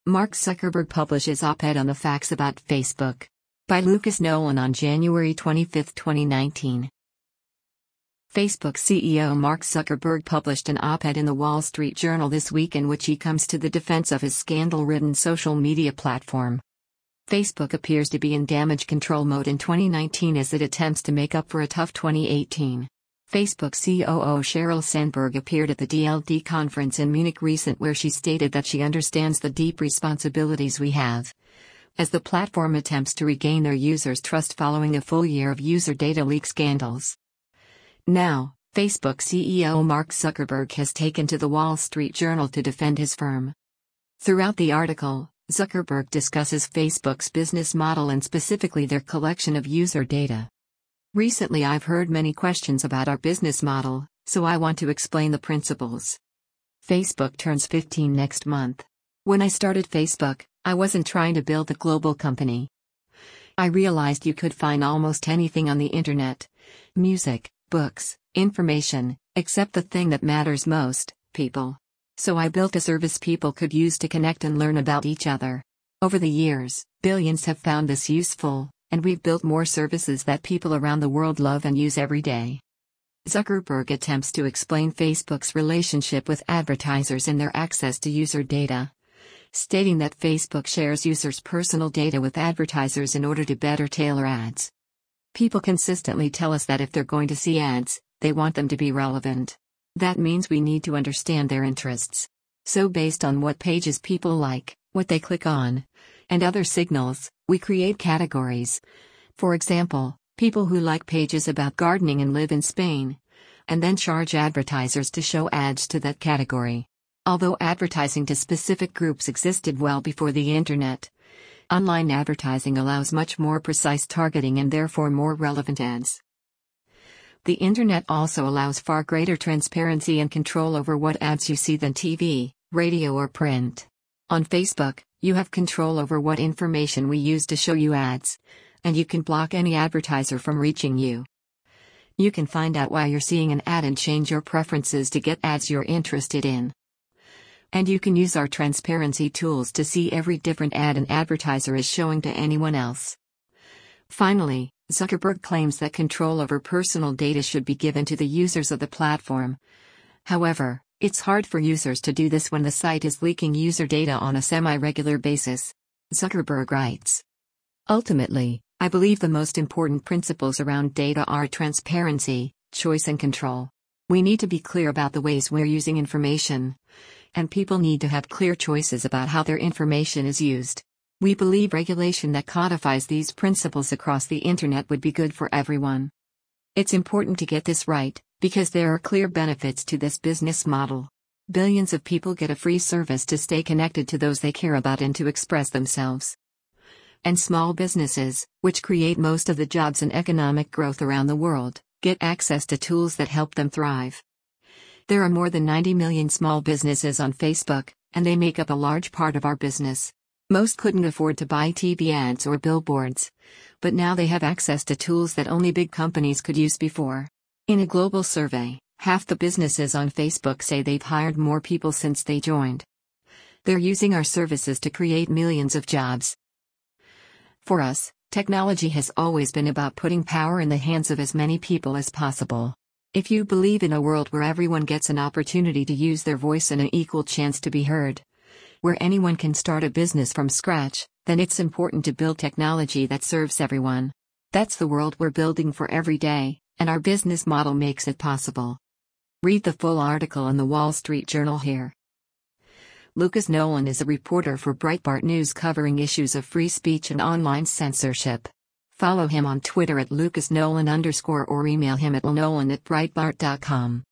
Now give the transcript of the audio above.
Mark Zuckerberg publishes op-ed on the facts about Facebook. By Lucas Nolan on January 25, 2019. Facebook CEO Mark Zuckerberg published an op-ed in the Wall Street Journal this week in which he comes to the defense of his scandal-ridden social media platform. Facebook appears to be in damage control mode in 2019 as it attempts to make up for a tough 2018. Facebook COO Sheryl Sandberg appeared at the DLD conference in Munich recent where she stated that she understands the deep responsibilities we have as the platform attempts to regain their users' trust following a full year of user data leak scandals. Now, Facebook CEO Mark Zuckerberg has taken to the Wall Street Journal to defend his firm. Throughout the article, Zuckerberg discusses Facebook's business model and specifically their collection of user data. Recently I've heard many questions about our business model, so I want to explain the principles. Facebook turns 15 next month. When I started Facebook, I wasn't trying to build a global company. I realized you could find almost anything on the internet: music, books, information, except the thing that matters most, people. So I built a service people could use to connect and learn about each other. Over the years, billions have found this useful, and we've built more services that people around the world love and use every day. Zuckerberg attempts to explain Facebook's relationship with advertisers and their access to user data, stating that Facebook shares users' personal data with advertisers in order to better tailor ads. People consistently tell us that if they're going to see ads, they want them to be relevant. That means we need to understand their interests. So based on what pages people like, what they click on, and other signals, we create categories. For example, people who like pages about gardening and live in Spain, and then charge advertisers to show ads to that category. Although advertising to specific groups existed well before the internet, online advertising allows much more precise targeting and therefore more relevant ads. The internet also allows far greater transparency and control over what ads you see than TV, radio or print. On Facebook, you have control over what information we use to show you ads, and you can block any advertiser from reaching you. You can find out why you're seeing an ad and change your preferences to get ads you're interested in. And you can use our transparency tools to see every different ad an advertiser is showing to anyone else. Finally, Zuckerberg claims that control over personal data should be given to the users of the platform. However, it's hard for users to do this when the site is leaking user data on a semi-regular basis. Zuckerberg writes, "Ultimately, I believe the most important principles around data are transparency, choice and control. We need to be clear about the ways we're using information, and people need to have clear choices about how their information is used. We believe regulation that codifies these principles across the internet would be good for everyone. It's important to get this right, because there are clear benefits to this business model. Billions of people get a free service to stay connected to those they care about and to express themselves. And small businesses, which create most of the jobs and economic growth around the world, get access to tools that help them thrive. There are more than 90 million small businesses on Facebook, and they make up a large part of our business. Most couldn't afford to buy TV ads or billboards, but now they have access to tools that only big companies could use before. In a global survey, half the businesses on Facebook say they've hired more people since they joined. They're using our services to create millions of jobs. For us, technology has always been about putting power in the hands of as many people as possible. If you believe in a world where everyone gets an opportunity to use their voice and an equal chance to be heard, where anyone can start a business from scratch, then it's important to build technology that serves everyone. That's the world we're building for every day, and our business model makes it possible." Read the full article in the Wall Street Journal here. Lucas Nolan is a reporter for Breitbart News covering issues of free speech and online censorship. Follow him on Twitter at @LucasNolan_ or email him at lnolan@breitbart.com.